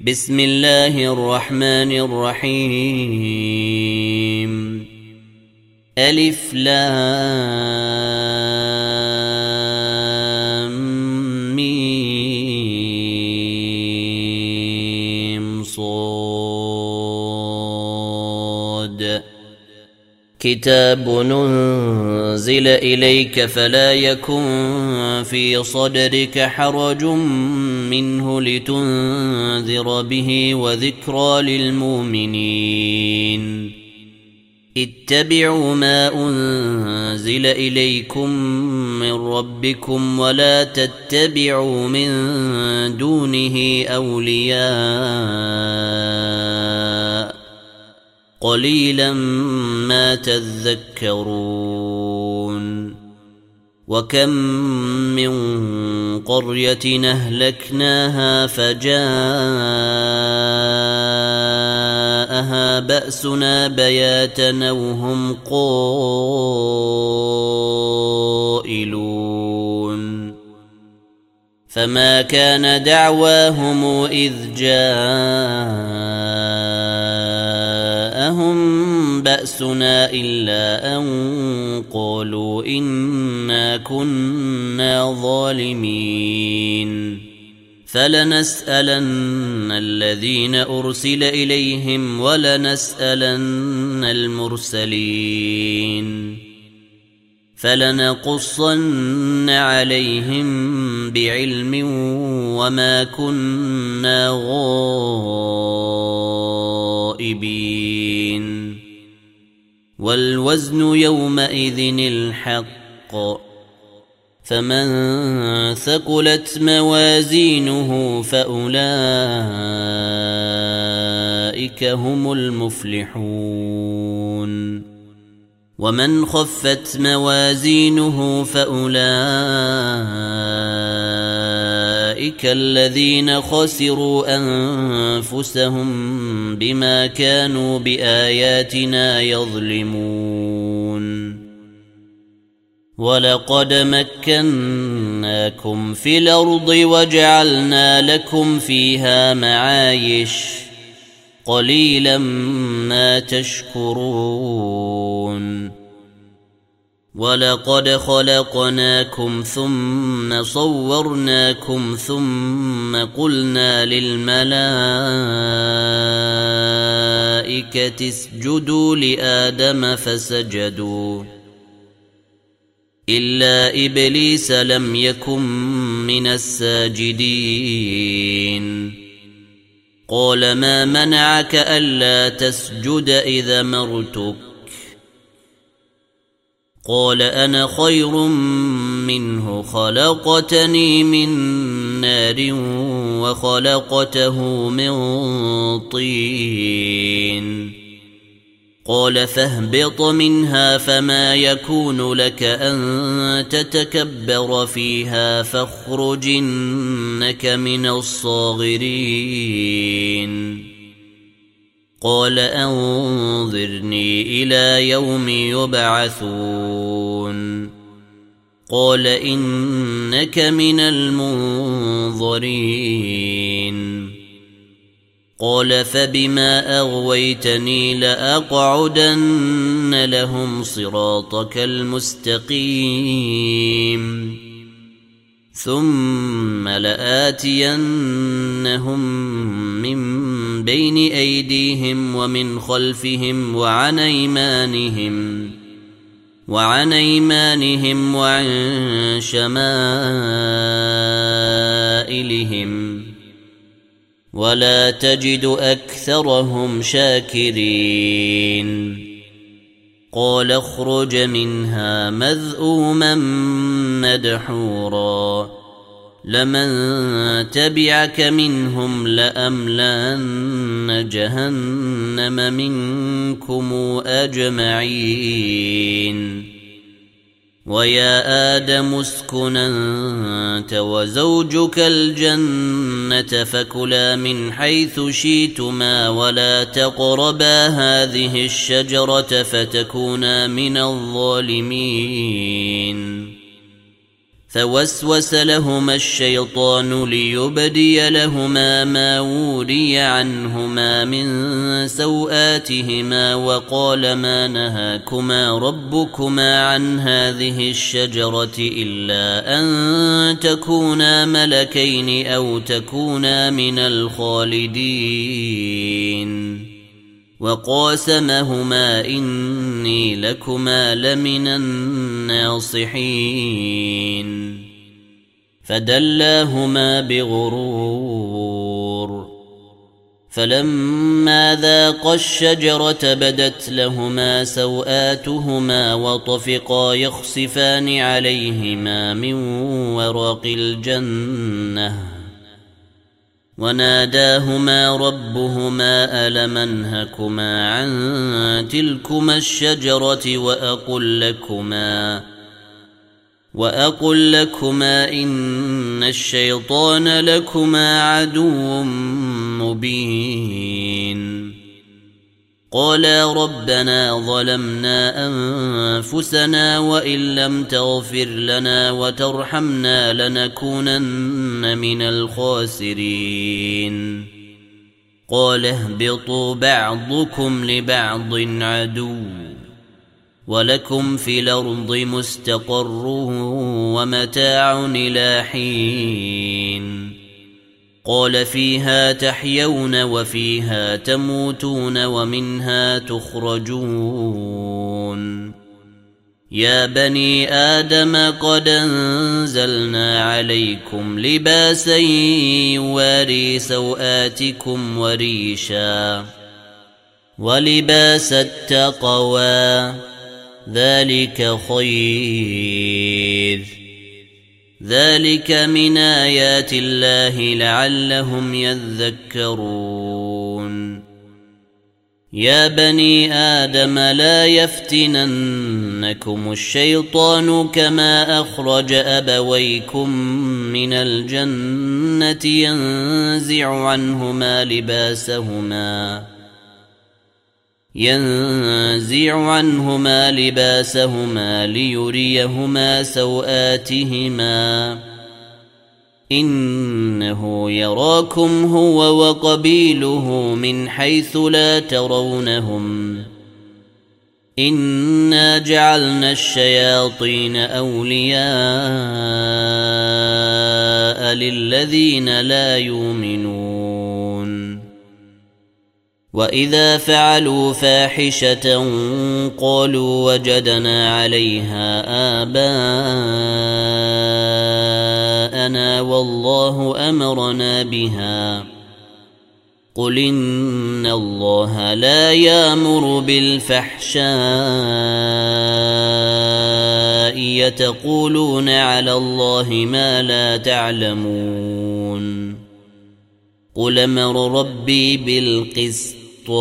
بسم الله الرحمن الرحيم ألف لام ميم صاد كتاب ننزل إليك فلا يكن في صدرك حرج منه لتنذر به وذكرى للمؤمنين اتبعوا ما أنزل إليكم من ربكم ولا تتبعوا من دونه أولياء قليلا ما تذكرون وكم من قرية أهلكناها فجاءها بأسنا بياتا وهم قائلون فما كان دعواهم إذ جاءهم بأسنا إلا أن قالوا إنا كنا ظالمين فلنسألن الذين أرسل إليهم ولنسألن المرسلين فلنقصن عليهم بعلم وما كنا غائبين والوزن يومئذ الحق فمن ثقلت موازينه فأولئك هم المفلحون ومن خفت موازينه فأولئك الذين خسروا أنفسهم بما كانوا بآياتنا يظلمون ولقد مكناكم في الأرض وجعلنا لكم فيها معايش قليلا ما تشكرون ولقد خلقناكم ثم صورناكم ثم قلنا للملائكة اسجدوا لآدم فسجدوا إلا إبليس لم يكن من الساجدين قال ما منعك ألا تسجد إذا مرتك قال أنا خير منه خلقتني من نار وخلقته من طين قال فاهبط منها فما يكون لك أن تتكبر فيها فاخرج إنك من الصاغرين قال أنظرني إلى يوم يبعثون قال إنك من المنظرين قال فبما أغويتني لأقعدن لهم صراطك المستقيم ثم لآتينهم من بين أيديهم ومن خلفهم وعن أيمانهم وعن شمائلهم ولا تجد أكثرهم شاكرين قال اخرج منها مذءوما مدحورا لمن تبعك منهم لأملأن جهنم منكم أجمعين ويا آدم اسكن أنت وزوجك الجنة فكلا من حيث شئتما ولا تقربا هذه الشجرة فتكونا من الظالمين فوسوس لهما الشيطان ليبدي لهما ما وري عنهما من سوآتهما وقال ما نهاكما ربكما عن هذه الشجرة إلا أن تكونا ملكين أو تكونا من الخالدين وقاسمهما إني لكما لمن الناصحين فدلاهما بغرور فلما ذاقا الشجرة بدت لهما سوآتهما وطفقا يخصفان عليهما من ورق الجنة وناداهما ربهما ألم أنهكما عن تلكما الشجرة وأقل لكما إن الشيطان لكما عدو مبين قالا ربنا ظلمنا أنفسنا وإن لم تغفر لنا وترحمنا لنكونن من الخاسرين قال اهبطوا بعضكم لبعض عدو ولكم في الأرض مستقر ومتاع إلى حين قال فيها تحيون وفيها تموتون ومنها تخرجون يا بني آدم قد أنزلنا عليكم لباسا يواري سوآتكم وريشا ولباس التقوى ذلك خير ذلك من آيات الله لعلهم يذكرون يا بني آدم لا يفتننكم الشيطان كما أخرج أبويكم من الجنة ينزع عنهما لباسهما ليريهما سوآتهما إنه يراكم هو وقبيله من حيث لا ترونهم إنا جعلنا الشياطين أولياء للذين لا يؤمنون وإذا فعلوا فاحشة قالوا وجدنا عليها آباءنا والله أمرنا بها قل إن الله لا يأمر بالفحشاء يتقولون على الله ما لا تعلمون قل أمر ربي بالقسط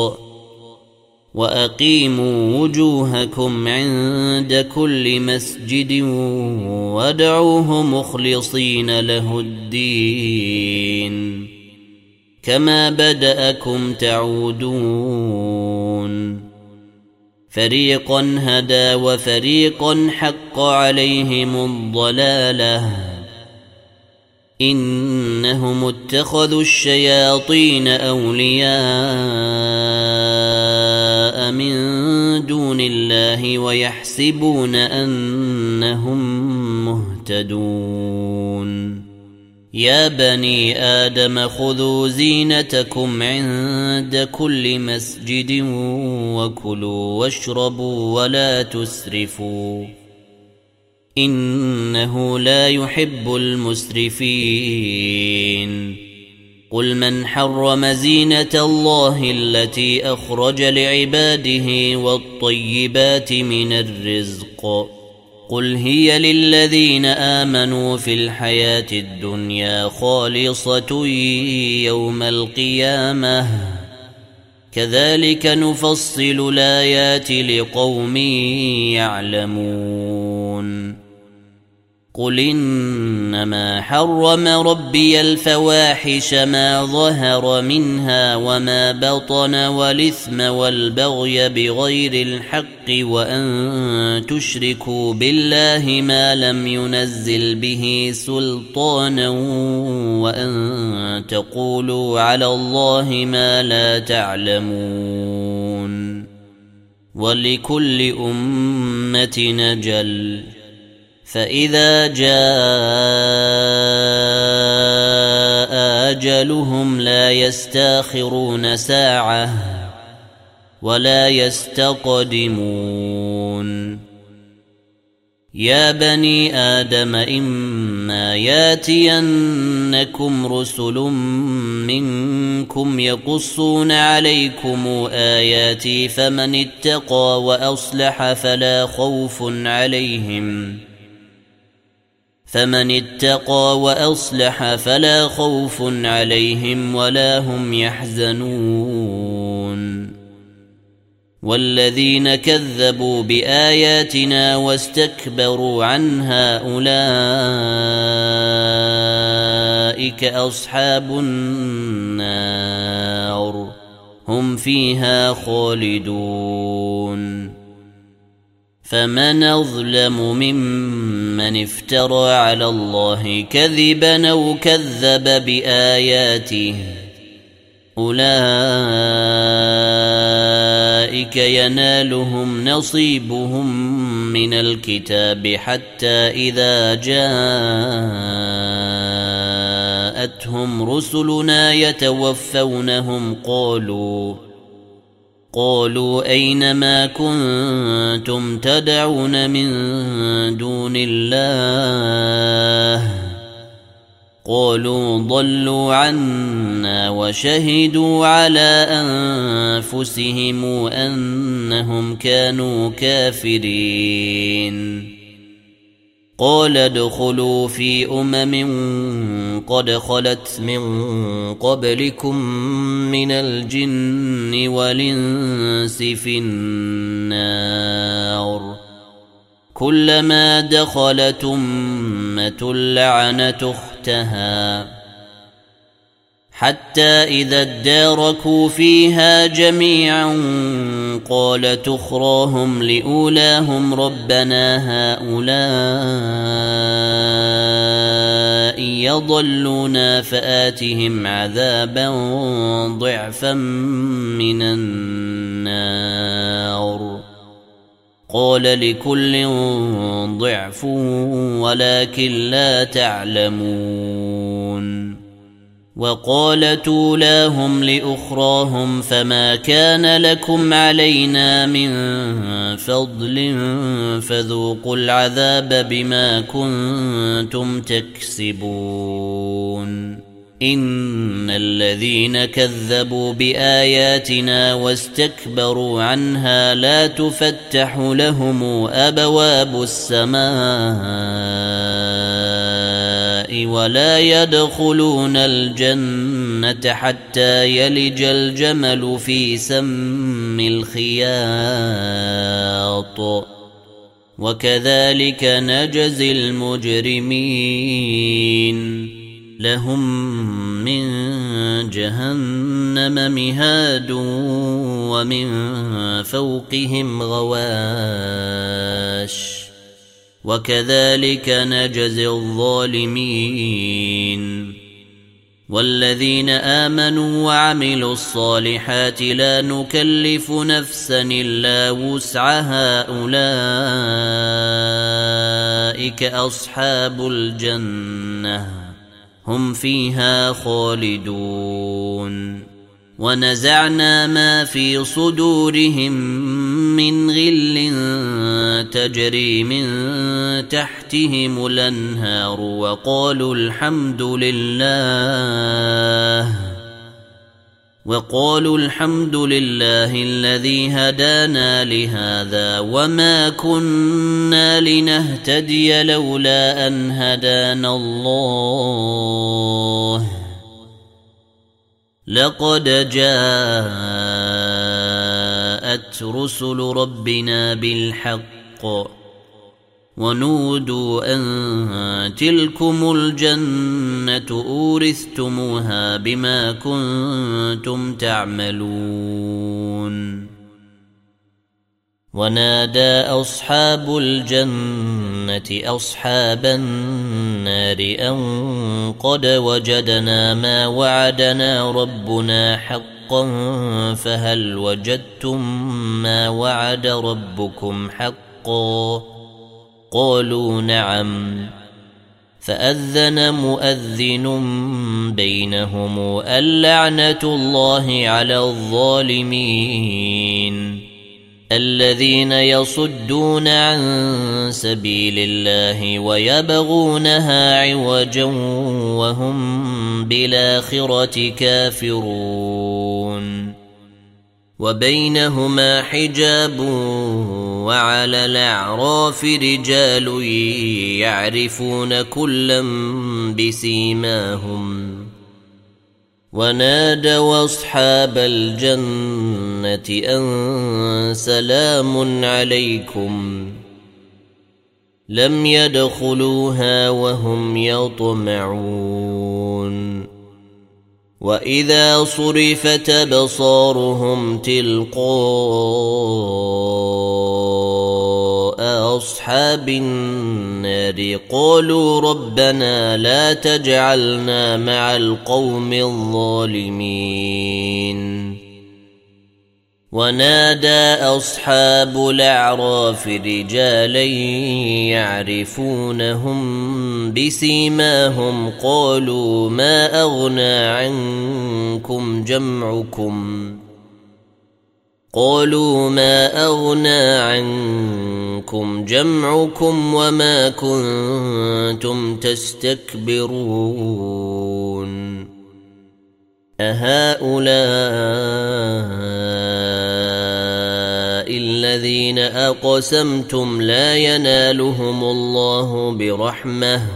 وأقيموا وجوهكم عند كل مسجد وادعوه مخلصين له الدين كما بدأكم تعودون فريقا هدى وفريقا حق عليهم الضلالة إنهم اتخذوا الشياطين أولياء من دون الله ويحسبون أنهم مهتدون يا بني آدم خذوا زينتكم عند كل مسجد وكلوا واشربوا ولا تسرفوا إنه لا يحب المسرفين قل من حرم زينة الله التي أخرج لعباده والطيبات من الرزق قل هي للذين آمنوا في الحياة الدنيا خالصة يوم القيامة كذلك نفصل الآيات لقوم يعلمون قل إنما حرم ربي الفواحش ما ظهر منها وما بطن والإثم والبغي بغير الحق وأن تشركوا بالله ما لم ينزل به سلطانا وأن تقولوا على الله ما لا تعلمون. ولكل أمة أجل فإذا جاء أجلهم لا يستأخرون ساعة ولا يستقدمون. يا بني آدم إما ياتينكم رسل منكم يقصون عليكم آياتي فمن اتقى وأصلح فلا خوف عليهم ولا هم يحزنون. والذين كذبوا بآياتنا واستكبروا عنها أولئك أصحاب النار هم فيها خالدون. فمن أظلم ممن افترى على الله كذبا أو كذب بآياته أولئك ينالهم نصيبهم من الكتاب حتى إذا جاءتهم رسلنا يتوفونهم قالوا أين ما كنتم تدعون من دون الله قالوا ضلوا عنا وشهدوا على أنفسهم أنهم كانوا كافرين. قال ادخلوا في قد خلت من قبلكم من الجن والإنس في النار كلما دخلت أمة لعنت أختها حتى إذا اداركوا فيها جميعا قالت أخراهم لأولاهم ربنا هؤلاء يضلونا فآتهم عذابا ضعفا من النار قال لكل ضعف ولكن لا تعلمون. وقالت أولاهم لأخراهم فما كان لكم علينا من فضل فذوقوا العذاب بما كنتم تكسبون. إن الذين كذبوا بآياتنا واستكبروا عنها لا تفتح لهم أبواب السماء ولا يدخلون الجنة حتى يلج الجمل في سم الخياط وكذلك نجزي المجرمين. لهم من جهنم مهاد ومن فوقهم غواش وكذلك نجزي الظالمين. والذين آمنوا وعملوا الصالحات لا نكلف نفسا إلا وسعها أولئك أصحاب الجنة هم فيها خالدون. ونزعنا ما في صدورهم من غل تجري من تحتهم الأنهار وقالوا الحمد لله الذي هدانا لهذا وما كنا لنهتدي لولا أن هدانا الله لقد جاءت رسل ربنا بالحق ونودوا أن تلكم الجنة أورثتموها بما كنتم تعملون. ونادى أصحاب الجنة أصحاب النار أن قد وجدنا ما وعدنا ربنا حقا فهل وجدتم ما وعد ربكم حقا؟ قالوا نعم. فأذن مؤذن بينهم اللعنة الله على الظالمين الذين يصدون عن سبيل الله ويبغونها عوجا وهم بالآخرة كافرون. وبينهما حجاب وعلى الأعراف رجال يعرفون كلا بسيماهم. ونادوا أصحاب الجنة أن سلام عليكم لم يدخلوها وهم يطمعون. وإذا صرفت أبصارهم تلقاء أصحاب النار قالوا ربنا لا تجعلنا مع القوم الظالمين. ونادى أصحاب الأعراف رجالا يعرفونهم بسيماهم قالوا ما أغنى عنكم جمعكم وما كنتم تستكبرون. أهؤلاء الذين أقسمتم لا ينالهم الله برحمة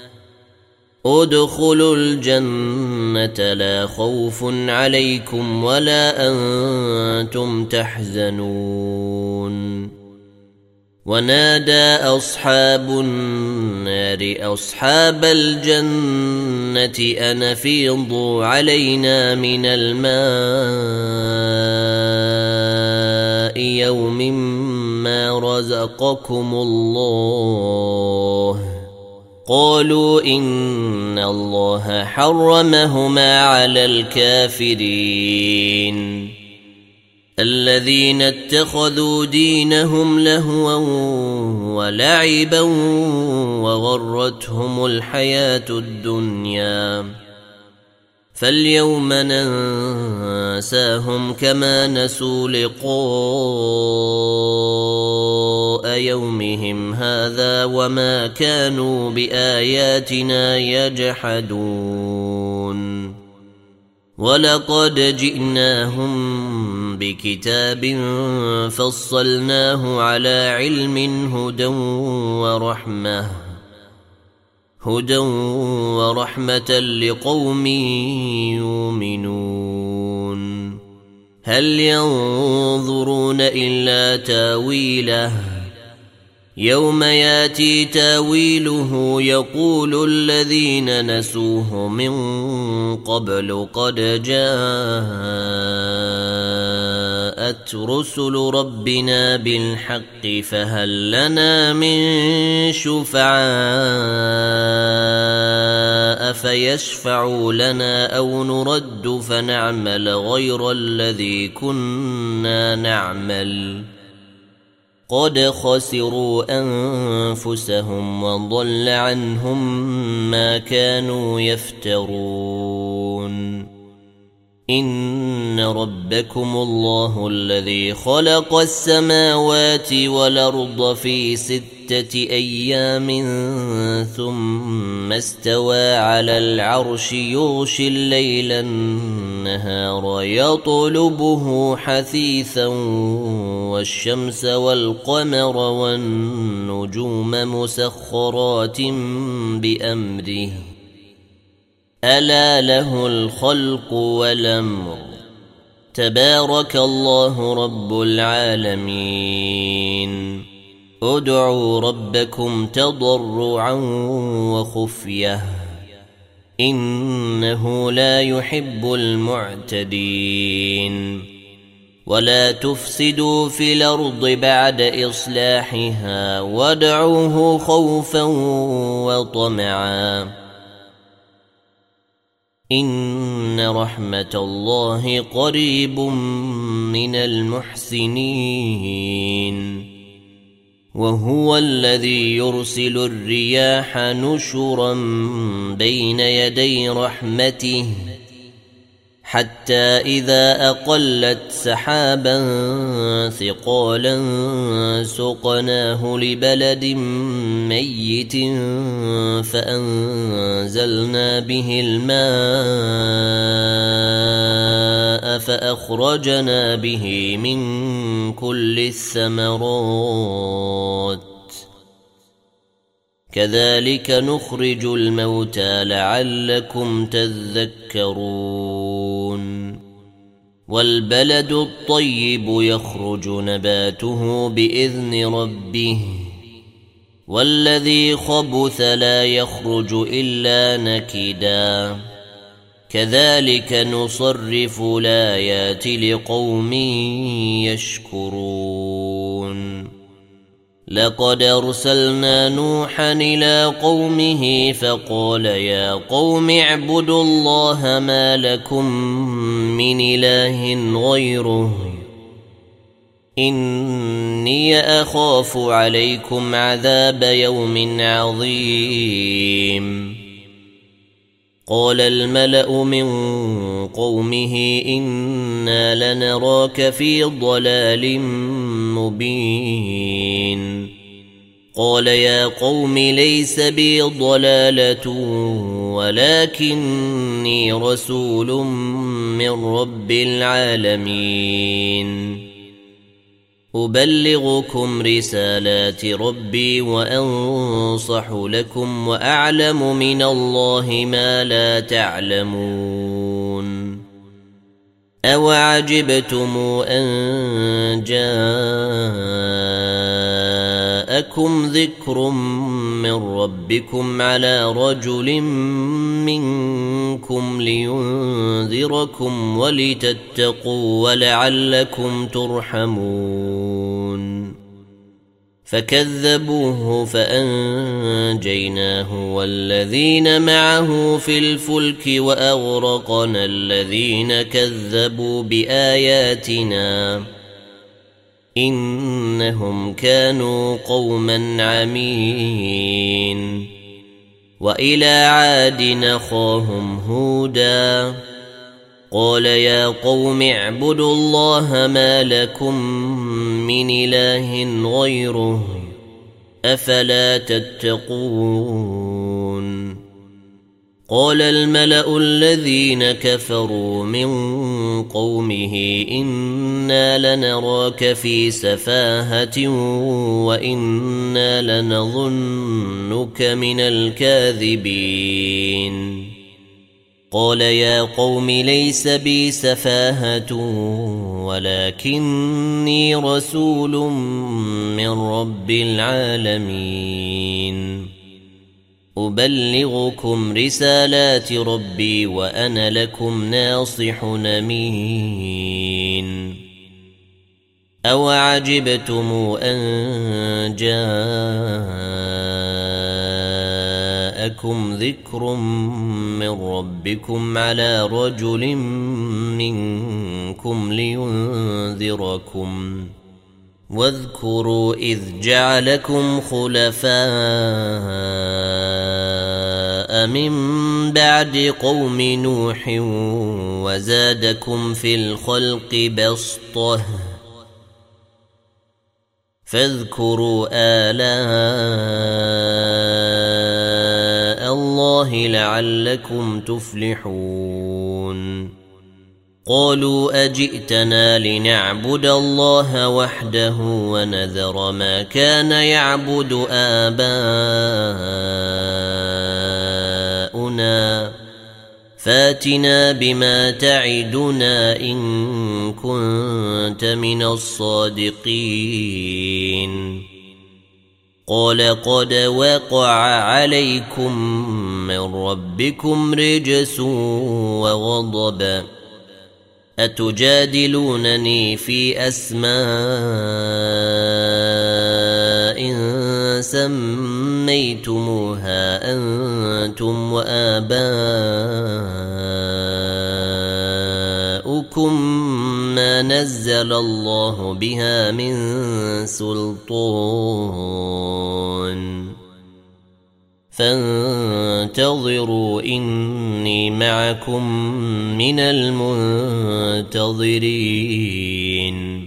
ادخلوا الجنة لا خوف عليكم ولا أنتم تحزنون. ونادى أصحاب النار أصحاب الجنة أن أفيضوا علينا من الماء يوم ما رزقكم الله. قالوا إن الله حرمهما على الكافرين الذين اتخذوا دينهم لهوا ولعبا وغرتهم الحياة الدنيا فاليوم ننساهم كما نسوا لقاء يومهم هذا وما كانوا بآياتنا يجحدون. ولقد جئناهم بكتاب فصلناه على علم هدى ورحمة لقوم يؤمنون. هل ينظرون إلا تاويله يوم ياتي تاويله يقول الذين نسوه من قبل قد جاءت رسل ربنا بالحق فهل لنا من شفعاء فيشفعوا لنا أو نرد فنعمل غير الذي كنا نعمل قد خسروا أنفسهم وضل عنهم ما كانوا يفترون. إن ربكم الله الذي خلق السماوات والأرض في 6 أيام ثم استوى على العرش يغشي الليل النهار يطلبه حثيثا والشمس والقمر والنجوم مسخرات بأمره ألا له الخلق والأمر تبارك الله رب العالمين. ادعوا ربكم تضرعا وخفية إنه لا يحب المعتدين ولا تفسدوا في الأرض بعد إصلاحها وادعوه خوفا وطمعا إن رحمة الله قريب من المحسنين وهو الذي يرسل الرياح نشرا بين يدي رحمته حتى إذا أقلت سحابا ثقالا سقناه لبلد ميت فأنزلنا به الماء فأخرجنا به من كل الثمرات كذلك نخرج الموتى لعلكم تذكرون والبلد الطيب يخرج نباته بإذن ربه والذي خبث لا يخرج إلا نكدا كذلك نصرف الآيات لقوم يشكرون لقد أرسلنا نوحا إلى قومه فقال يا قوم اعبدوا الله ما لكم من إله غيره إني أخاف عليكم عذاب يوم عظيم قال الملأ من قومه إنا لنراك في ضلال مبين قال يا قوم ليس بي ضلالة ولكني رسول من رب العالمين أبلغكم رسالات ربي وأنصح لكم وأعلم من الله ما لا تعلمون أوعجبتم أن جاءكم ذكر من ربكم على رجل منكم لينذركم ولتتقوا ولعلكم ترحمون فكذبوه فأنجيناه والذين معه في الفلك وأغرقنا الذين كذبوا بآياتنا إنهم كانوا قوما عمين وإلى عاد أخاهم هودا قال يا قوم اعبدوا الله ما لكم من إله غيره أفلا تتقون قال الملأ الذين كفروا من قومه إنا لنراك في سفاهة وإنا لنظنك من الكاذبين قال يا قوم ليس بي سفاهة ولكني رسول من رب العالمين أبلغكم رسالات ربي وأنا لكم ناصح أمين أوعجبتم أن جاءكم ذكر من ربكم على رجل منكم لينذركم واذكروا إذ جعلكم خلفاء من بعد قوم نوح وزادكم في الخلق بسطة فاذكروا آلاء الله لعلكم تفلحون قالوا أجئتنا لنعبد الله وحده ونذر ما كان يعبد آباؤنا فاتنا بما تعدنا إن كنت من الصادقين قال قد وقع عليكم من ربكم رجس وغضب أتجادلونني في أسماء سميتموها أنتم وآباؤكم ما نزل الله بها من سلطان فانتظروا إني معكم من المنتظرين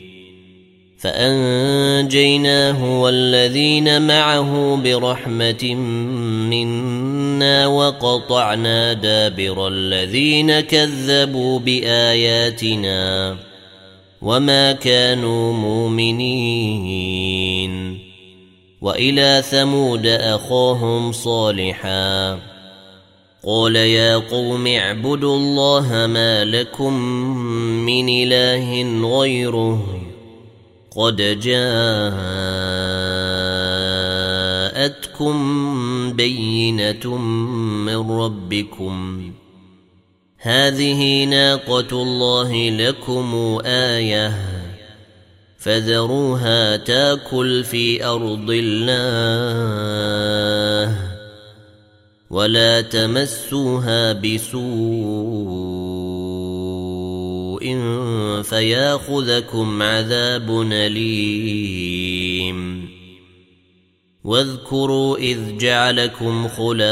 فأنجيناه والذين معه برحمة منا وقطعنا دابر الذين كذبوا بآياتنا وما كانوا مؤمنين وإلى ثمود أخاهم صالحا قال يا قوم اعبدوا الله ما لكم من إله غيره قد جاءتكم بينة من ربكم هذه ناقة الله لكم آية فذروها تاكل في أرض الله ولا تمسوها بسوء فياخذكم عذاب أليم واذكروا إذ جعلكم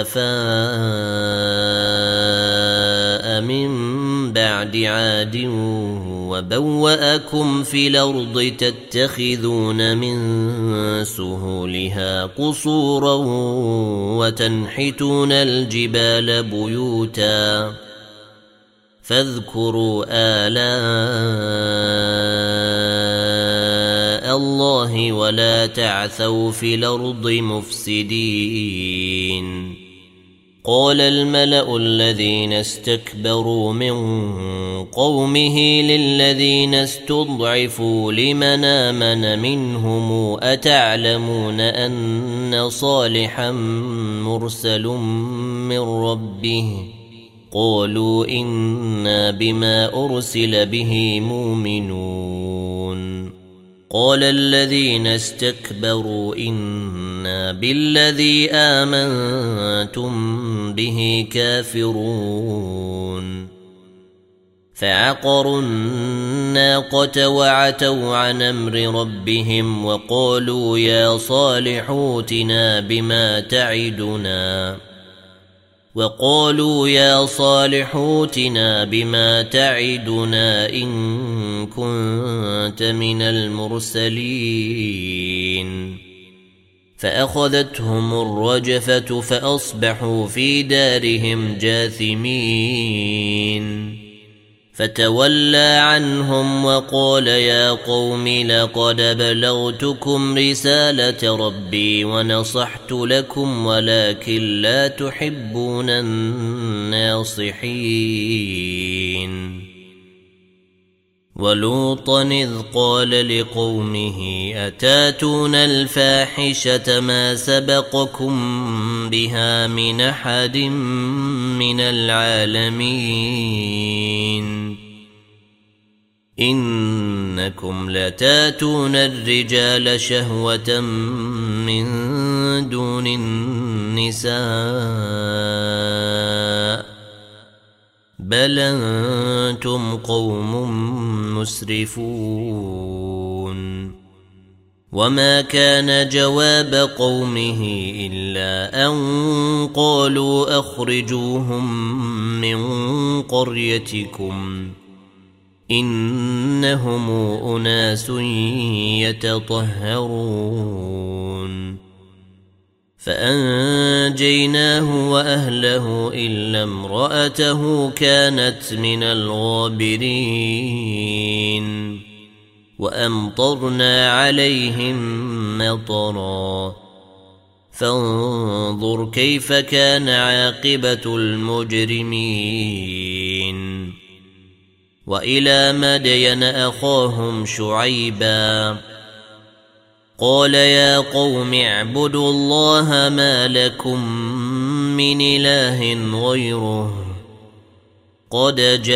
خلفاء من بعد عاد وبوأكم في الأرض تتخذون من سهولها قصورا وتنحتون الجبال بيوتا فاذكروا آلاء الله ولا تعثوا في الأرض مفسدين قال الملأ الذين استكبروا من قومه للذين استضعفوا لمن آمن منهم أتعلمون أن صالحا مرسل من ربه قالوا إنا بما أرسل به مؤمنون قال الذين استكبروا إنا بالذي آمنتم به كافرون فعقروا الناقة وعتوا عن أمر ربهم وقالوا يا صالح ائتنا بما تعدنا إن كنت من المرسلين فأخذتهم الرجفة فأصبحوا في دارهم جاثمين فتولى عنهم وقال يا قوم لقد بلغتكم رسالة ربي ونصحت لكم ولكن لا تحبون الناصحين ولوطا إذ قال لقومه أتاتون الفاحشة ما سبقكم بها من أحد من العالمين إنكم لتاتون الرجال شهوة من دون النساء بل أنتم قوم مسرفون وما كان جواب قومه إلا أن قالوا أخرجوهم من قريتكم إنهم أناس يتطهرون فأنجيناه وأهله إلا امرأته كانت من الغابرين وأمطرنا عليهم مطرا فانظر كيف كان عاقبة المجرمين وإلى مدين أخاهم شعيبا قال يا قوم اعبدوا الله ما لكم من إله غيره قد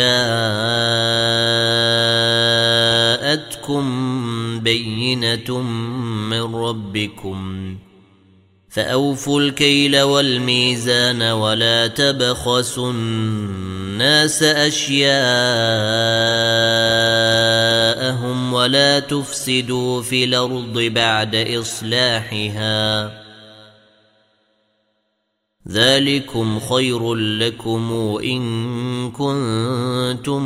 جاءتكم بينة من ربكم فأوفوا الكيل والميزان ولا تبخسوا الناس أشياءهم ولا تفسدوا في الأرض بعد إصلاحها ذلكم خير لكم إن كنتم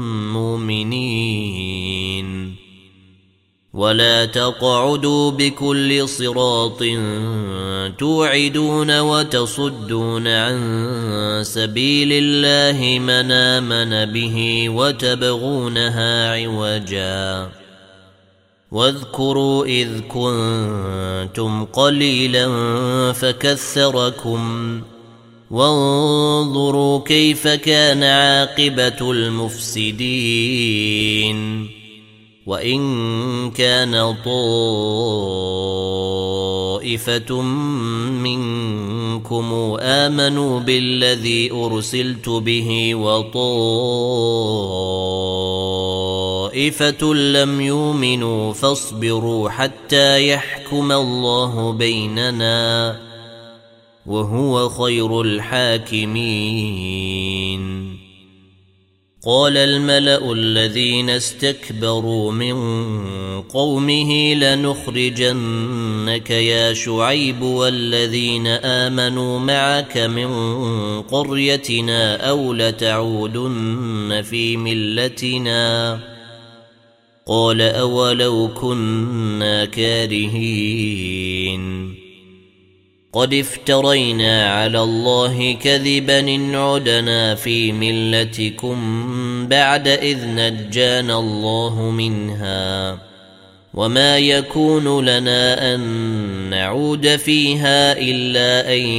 مؤمنين ولا تقعدوا بكل صراط توعدون وتصدون عن سبيل الله من آمن به وتبغونها عوجا واذكروا إذ كنتم قليلا فكثركم وانظروا كيف كان عاقبة المفسدين وإن كان طائفة منكم آمنوا بالذي أرسلت به وطائفة لم يؤمنوا فاصبروا حتى يحكم الله بيننا وهو خير الحاكمين قال الملأ الذين استكبروا من قومه لنخرجنك يا شعيب والذين آمنوا معك من قريتنا أو لتعودن في ملتنا قال أولو كنا كارهين قد افترينا على الله كذبا إن عدنا في ملتكم بعد إذ نجانا الله منها وما يكون لنا أن نعود فيها إلا أن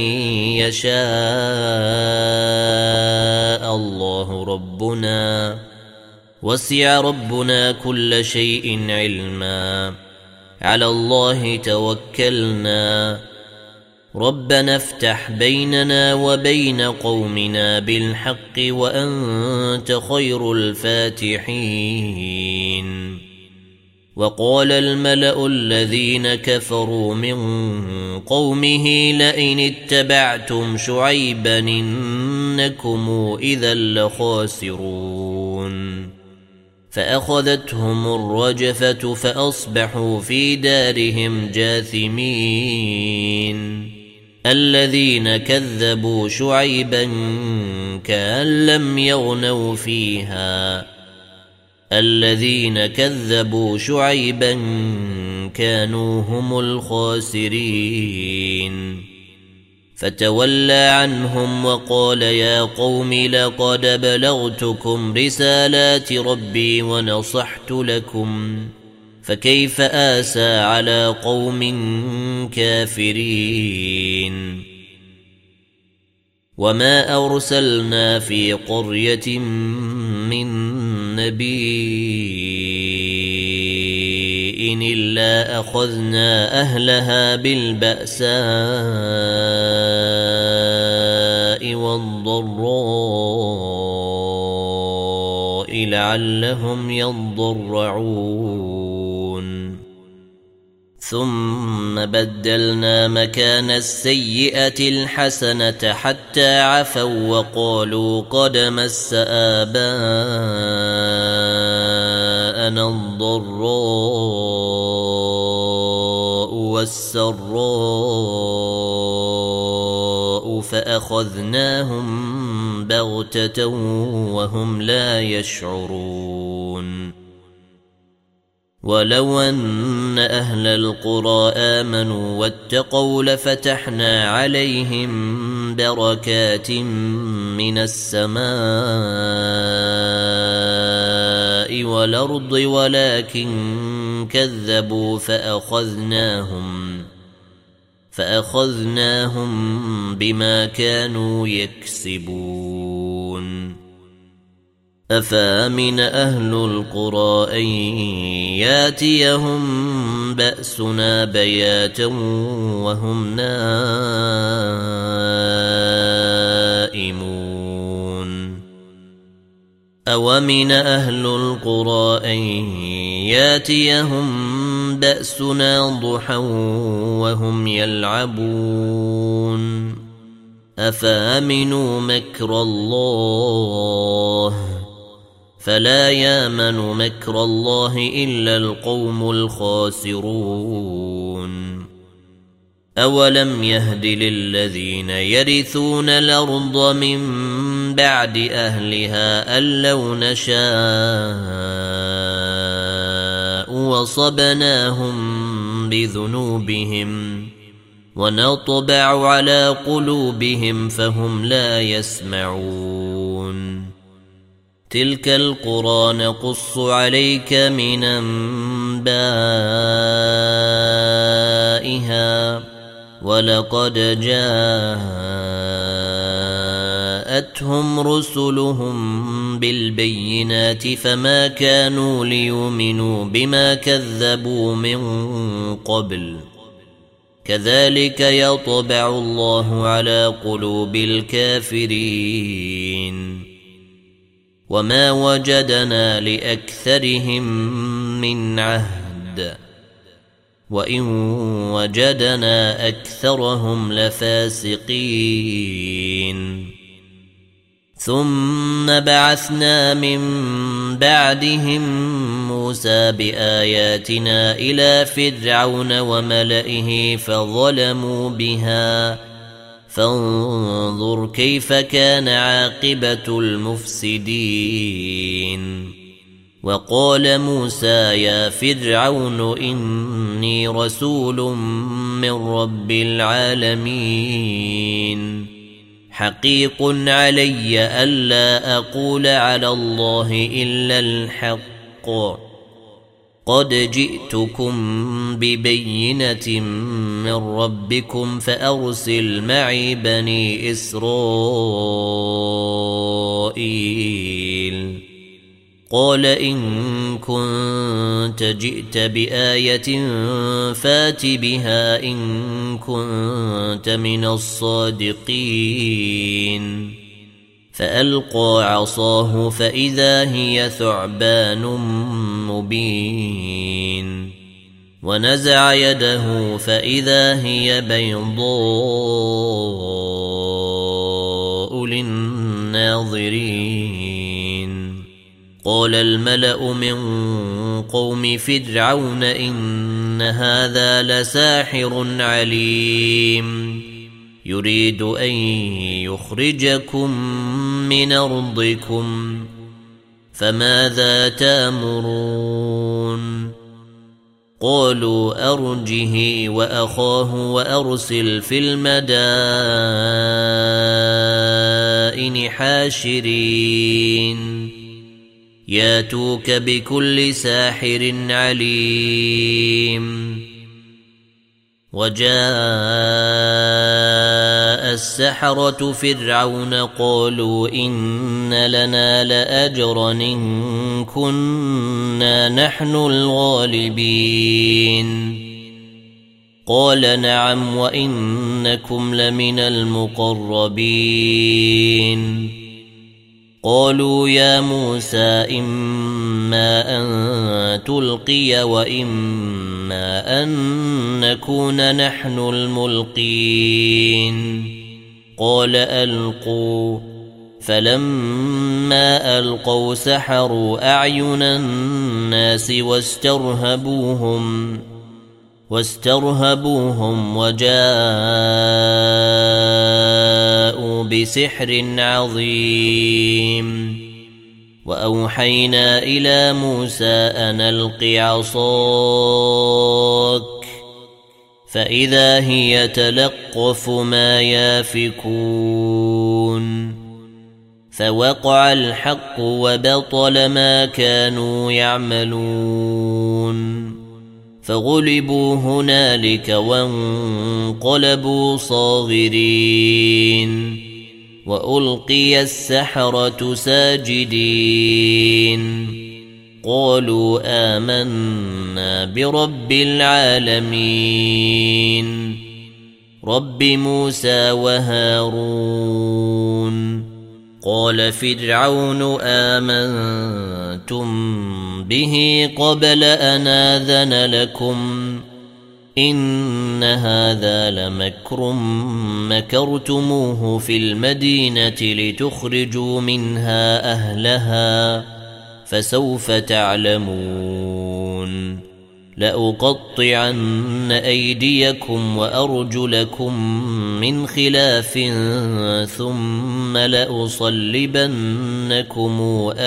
يشاء الله ربنا وسع ربنا كل شيء علما على الله توكلنا ربنا افتح بيننا وبين قومنا بالحق وأنت خير الفاتحين وقال الملأ الذين كفروا من قومه لئن اتبعتم شعيبا إنكم إذا لخاسرون فأخذتهم الرجفة فأصبحوا في دارهم جاثمين الذين كذبوا شعيبا كأن لم يغنوا فيها الذين كذبوا شعيبا كانوا هم الخاسرين فتولى عنهم وقال يا قوم لقد بلغتكم رسالات ربي ونصحت لكم فكيف آسى على قوم كافرين وما أرسلنا في قرية من نبي إلا أخذنا أهلها بالبأساء والضراء لعلهم يضرعون ثم بدلنا مكان السيئة الحسنة حتى عفوا وقالوا قد مس آباءنا الضراء والسراء فأخذناهم بغتة وهم لا يشعرون ولو أن أهل القرى آمنوا واتقوا لفتحنا عليهم بركات من السماء والأرض ولكن كذبوا فأخذناهم بما كانوا يكسبون أفامن أهل القرى أن ياتيهم بأسنا بياتا وهم نائمون أومن أهل القرى أن ياتيهم بأسنا ضحى وهم يلعبون أفامنوا مكر الله فلا يامن مكر الله إلا القوم الخاسرون أولم يهد للذين يرثون الأرض من بعد أهلها أن لو نشاء وصبناهم بذنوبهم ونطبع على قلوبهم فهم لا يسمعون تلك القرى نقص عليك من أنبائها ولقد جاءتهم رسلهم بالبينات فما كانوا ليؤمنوا بما كذبوا من قبل كذلك يطبع الله على قلوب الكافرين وما وجدنا لأكثرهم من عهد وإن وجدنا أكثرهم لفاسقين ثم بعثنا من بعدهم موسى بآياتنا إلى فرعون وملئه فظلموا بها فانظر كيف كان عاقبة المفسدين وقال موسى يا فرعون إني رسول من رب العالمين حقيق علي ألا أقول على الله إلا الحق قد جئتكم ببينة من ربكم فأرسل معي بني إسرائيل قال إن كنت جئت بآية فات بها إن كنت من الصادقين فألقى عصاه فإذا هي ثعبان مبين ونزع يده فإذا هي بيضاء للناظرين قال الملأ من قوم فرعون إن هذا لساحر عليم يريد أن يخرجكم من أرضكم فماذا تأمرون قالوا أرجه وأخاه وأرسل في المدائن حاشرين ياتوك بكل ساحر عليم وجاء السحرة فرعون قالوا إن لنا لأجرا إن كنا نحن الغالبين قال نعم وإنكم لمن المقربين قالوا يا موسى إما أن تلقي وإما أن نكون نحن الملقين قال ألقوا فلما ألقوا سحروا أعين الناس واسترهبوهم وجاءوا بسحر عظيم وأوحينا إلى موسى أن ألق عصاك فإذا هي تلقف ما يافكون فوقع الحق وبطل ما كانوا يعملون فغلبوا هنالك وانقلبوا صاغرين وألقي السحرة ساجدين قالوا آمنا برب العالمين رب موسى وهارون قال فرعون آمنتم به قبل أن آذن لكم إن هذا لمكر مكرتموه في المدينة لتخرجوا منها أهلها فسوف تعلمون لأقطعن أيديكم وأرجلكم من خلاف ثم لأصلبنكم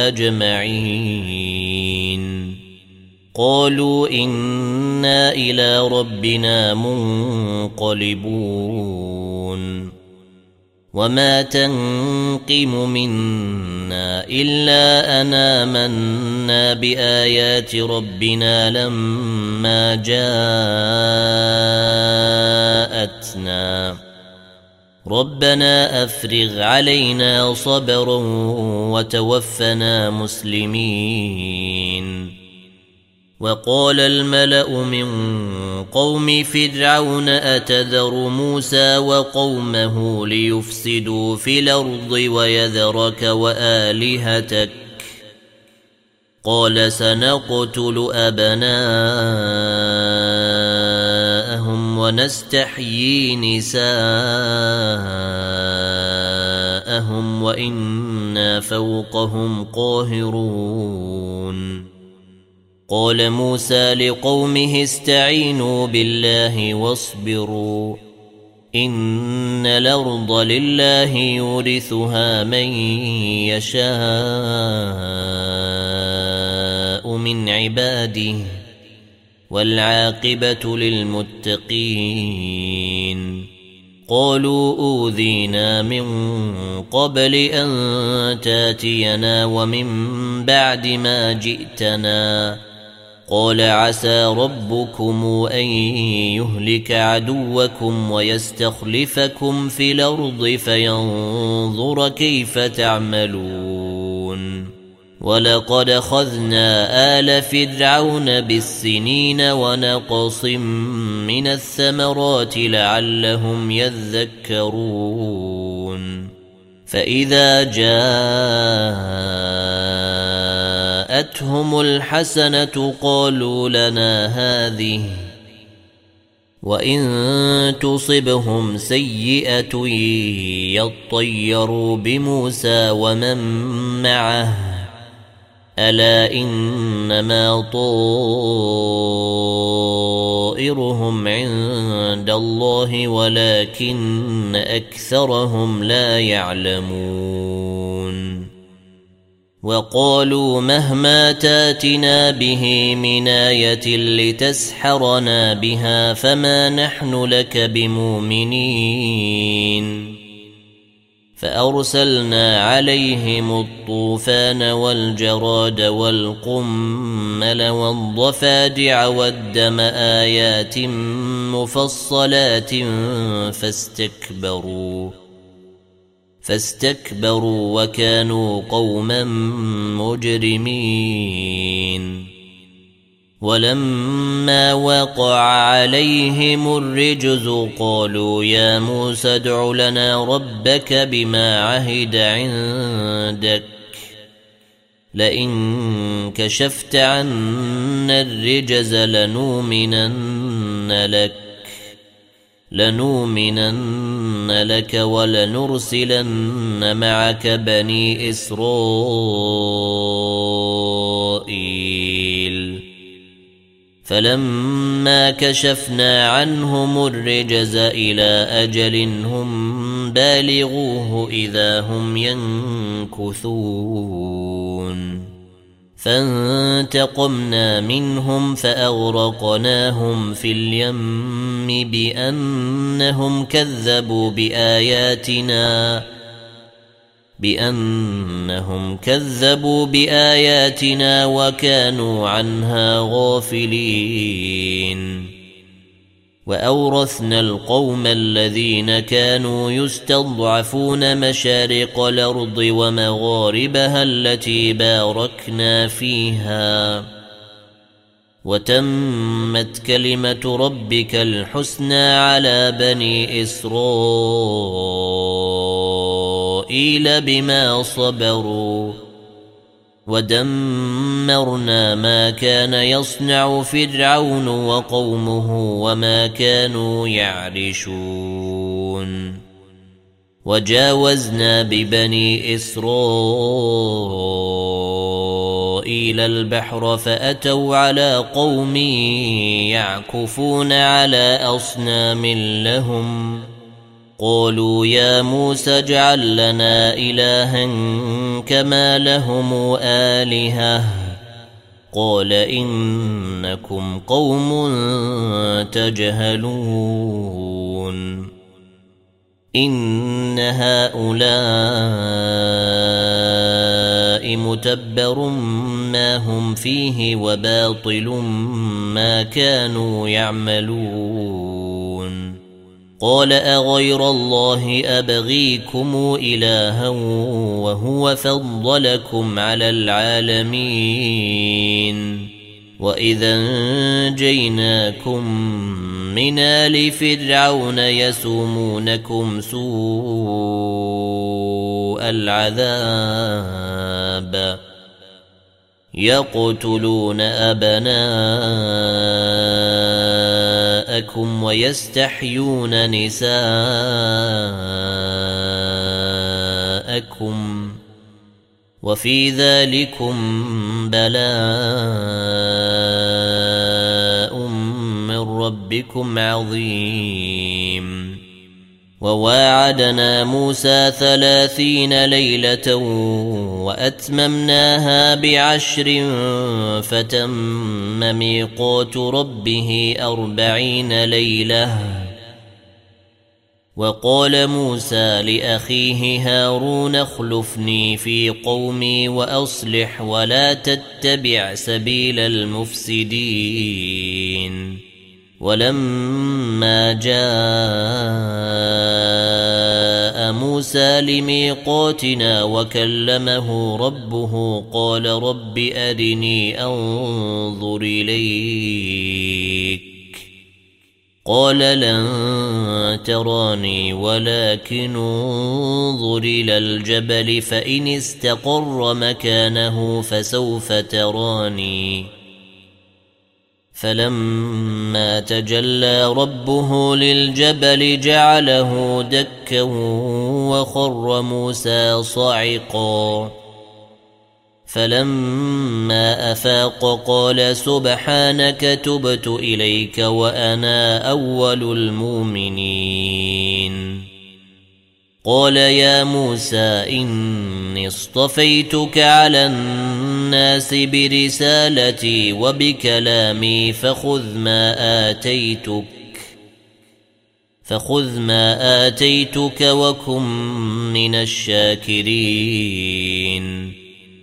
أجمعين قالوا إنا إلى ربنا منقلبون وما تنقم منا إلا أن آمنا بآيات ربنا لما جاءتنا ربنا أفرغ علينا صبرا وتوفنا مسلمين وقال الملأ من قوم فرعون أتذر موسى وقومه ليفسدوا في الأرض ويذرك وآلهتك قال سنقتل أبناءهم ونستحيي نساءهم وإنا فوقهم قاهرون قال موسى لقومه استعينوا بالله واصبروا إن الأرض لله يورثها من يشاء من عباده والعاقبة للمتقين قالوا أوذينا من قبل أن تاتينا ومن بعد ما جئتنا قال عسى ربكم أن يهلك عدوكم ويستخلفكم في الأرض فينظر كيف تعملون ولقد أخذنا آل فرعون بالسنين ونقص من الثمرات لعلهم يذكرون فإذا جاءتهم الحسنة قالوا لنا هذه وإن تصبهم سيئة يطيروا بموسى ومن معه ألا إنما طائرهم عند الله ولكن أكثرهم لا يعلمون وقالوا مهما تاتنا به من آية لتسحرنا بها فما نحن لك بمؤمنين فأرسلنا عليهم الطوفان والجراد والقمل والضفادع والدم آيات مفصلات فاستكبروا وكانوا قوما مجرمين ولما وقع عليهم الرجز قالوا يا موسى ادع لنا ربك بما عهد عندك لئن كشفت عنا الرجز لنؤمنن لك ولنرسلن معك بني إسرائيل فلما كشفنا عنهم الرجز إلى أجل هم بالغوه إذا هم ينكثون فانتقمنا منهم فأغرقناهم في اليم بأنهم كذبوا بآياتنا وكانوا عنها غافلين وأورثنا القوم الذين كانوا يستضعفون مشارق الأرض ومغاربها التي باركنا فيها وتمت كلمة ربك الحسنى على بني إسرائيل بما صبروا ودمرنا ما كان يصنع فرعون وقومه وما كانوا يعرشون وجاوزنا ببني إسرائيل البحر فأتوا على قوم يعكفون على أصنام لهم قالوا يا موسى اجعل لنا إلها كما لهم آلهة قال إنكم قوم تجهلون إن هؤلاء متبر ما هم فيه وباطل ما كانوا يعملون قال أغير الله أبغيكم إلها وهو فضلكم على العالمين وإذا أنجيناكم من آل فرعون يسومونكم سوء العذاب يقتلون أبناءكم ويستحيون نساءكم وفي ذلكم بلاء من ربكم عظيم وواعدنا موسى 30 ليلة وأتممناها ب10 فتم ميقات ربه 40 ليلة وقال موسى لأخيه هارون اخلفني في قومي وأصلح ولا تتبع سبيل المفسدين ولما جاء موسى لميقاتنا وكلمه ربه قال رب أرني أنظر إليك قال لن تراني ولكن انظر إلى الجبل فإن استقر مكانه فسوف تراني فلما تجلى ربه للجبل جعله دكا وخر موسى صعقا فلما أفاق قال سبحانك تبت إليك وأنا أول المؤمنين قال يا موسى إني اصطفيتك على الناس برسالتي وبكلامي فخذ ما آتيتك وكن من الشاكرين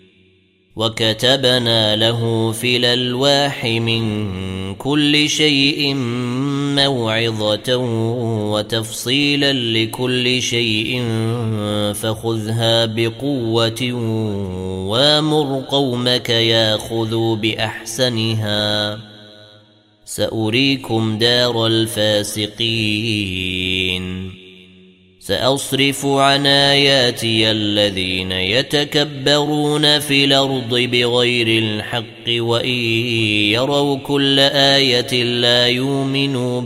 وكتبنا له في الألواح من كل شيء موعظة وتفصيلا لكل شيء فخذها بقوة وامر قومك ياخذوا بأحسنها سأريكم دار الفاسقين سأصرف عن آياتي الذين يتكبرون في الأرض بغير الحق وإن يروا كل آية لا يؤمنوا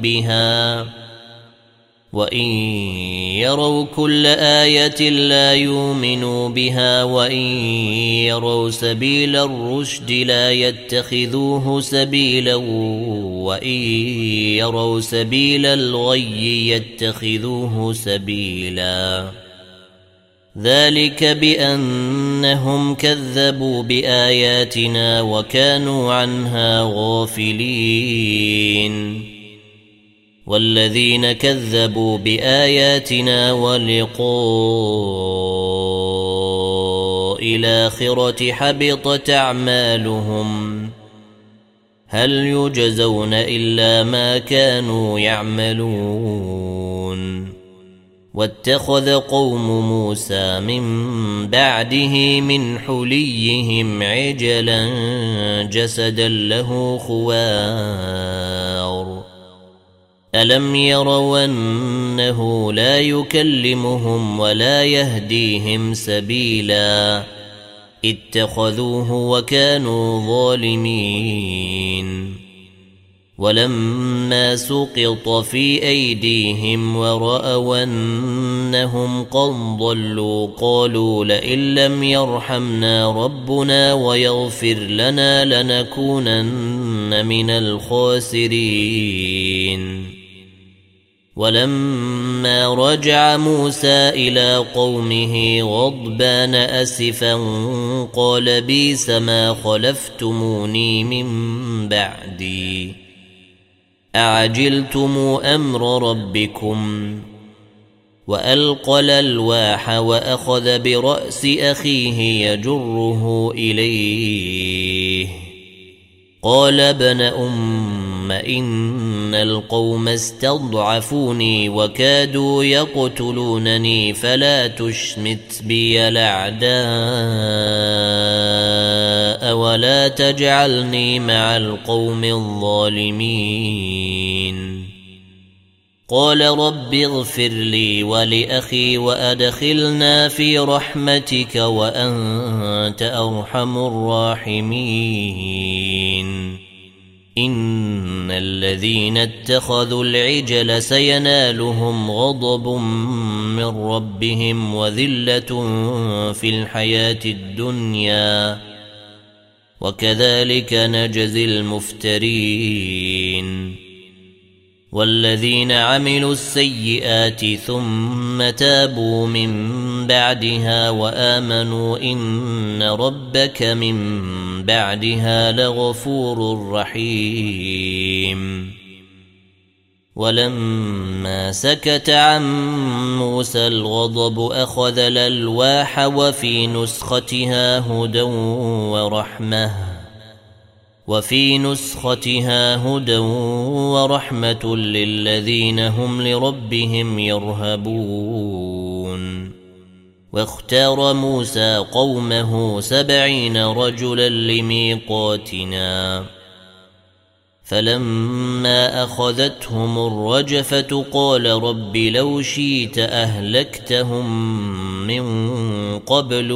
بها وإن يروا سبيل الرشد لا يتخذوه سبيلا وإن يروا سبيل الغي يتخذوه سبيلا ذلك بأنهم كذبوا بآياتنا وكانوا عنها غافلين والذين كذبوا بآياتنا ولقاء الآخرة حبطت أعمالهم هل يجزون إلا ما كانوا يعملون واتخذ قوم موسى من بعده من حليهم عجلا جسدا له خوار ألم يروا أنه لا يكلمهم ولا يهديهم سبيلا اتخذوه وكانوا ظالمين ولما سقط في أيديهم ورأوا أنهم قد ضلوا قالوا لئن لم يرحمنا ربنا ويغفر لنا لنكونن من الخاسرين ولما رجع موسى إلى قومه غضبان أسفا قال بئس ما خلفتموني من بعدي أعجلتم أمر ربكم وألقى الألواح وأخذ برأس أخيه يجره إليه قال ابن إن القوم استضعفوني وكادوا يقتلونني فلا تشمت بي الأعداء ولا تجعلني مع القوم الظالمين قال رب اغفر لي ولأخي وأدخلنا في رحمتك وأنت أرحم الراحمين إن الذين اتخذوا العجل سينالهم غضب من ربهم وذلة في الحياة الدنيا وكذلك نجزي المفترين والذين عملوا السيئات ثم تابوا من بعدها وآمنوا إن ربك من بعدها لغفور رحيم ولما سكت عن موسى الغضب أخذ الألواح وفي نسختها هدى ورحمة للذين هم لربهم يرهبون واختار موسى قومه 70 رجلا لميقاتنا فلما أخذتهم الرجفة قال رب لو شئت أهلكتهم من قبل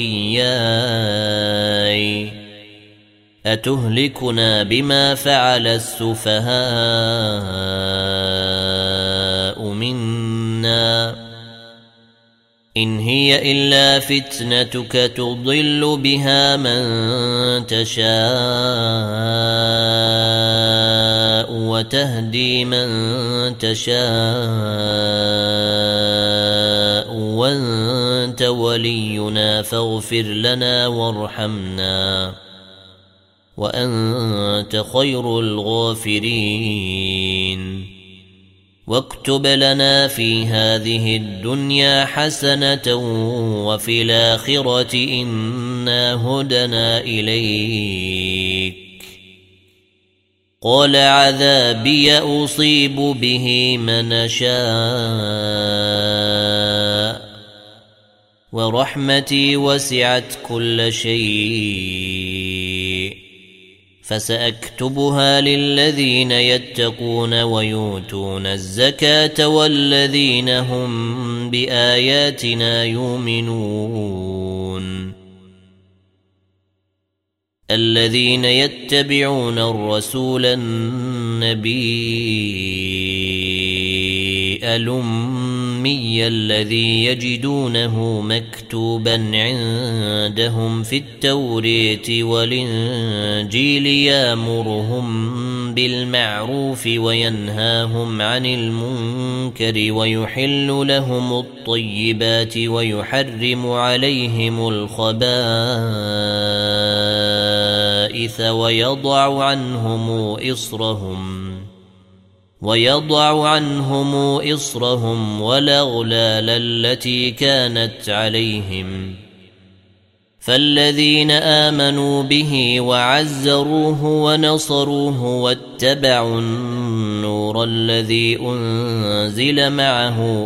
وإياي أتهلكنا بما فعل السفهاء منا إن هي إلا فتنتك تضل بها من تشاء وتهدي من تشاء وأنت ولينا فاغفر لنا وارحمنا وأنت خير الغافرين واكتب لنا في هذه الدنيا حسنة وفي الآخرة إنا هدنا إليك قال عذابي أصيب به من أشاء ورحمتي وسعت كل شيء فسأكتبها للذين يتقون ويؤتون الزكاة والذين هم بآياتنا يؤمنون الذين يتبعون الرسول النبي الأمي الذي يجدونه مكتوبا عندهم في التوراة والإنجيل يأمرهم بالمعروف وينهاهم عن المنكر ويحل لهم الطيبات ويحرم عليهم الخبائث ويضع عنهم إصرهم والأغلال التي كانت عليهم فالذين آمنوا به وعزروه ونصروه واتبعوا النور الذي أنزل معه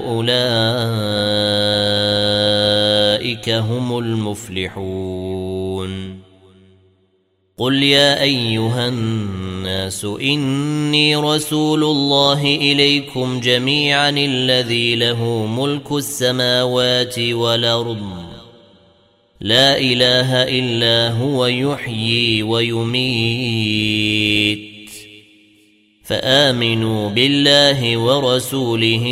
أولئك هم المفلحون. قل يا أيها الناس إني رسول الله إليكم جميعا الذي له ملك السماوات والأرض لا إله إلا هو يحيي ويميت فآمنوا بالله ورسوله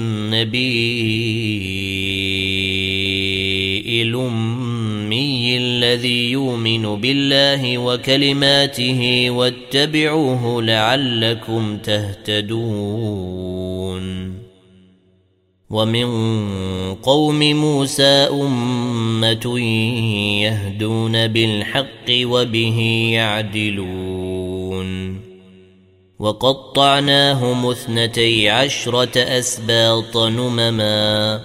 النبي الأمي الذي يؤمن بالله وكلماته واتبعوه لعلكم تهتدون. ومن قوم موسى أمة يهدون بالحق وبه يعدلون. وقطعناهم 12 أسباط نمما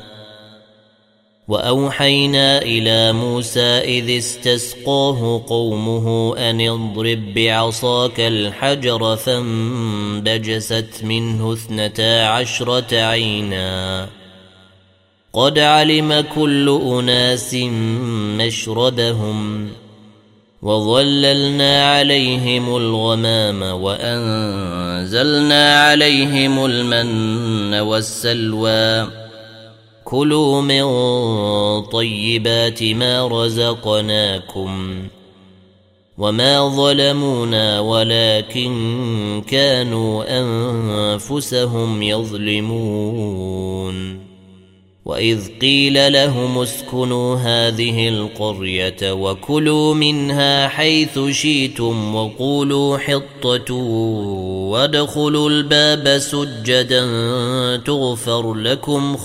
وأوحينا إلى موسى إذ استسقاه قومه أن اضرب بعصاك الحجر فانبجست منه 12 عينا قد علم كل أناس مشربهم وظللنا عليهم الغمام وأنزلنا عليهم المن والسلوى كلوا من طيبات ما رزقناكم وما ظلمونا ولكن كانوا أنفسهم يظلمون. وإذ قيل لهم اسكنوا هذه القرية وكلوا منها حيث شئتم وقولوا حطة وادخلوا الباب سجدا تغفر لكم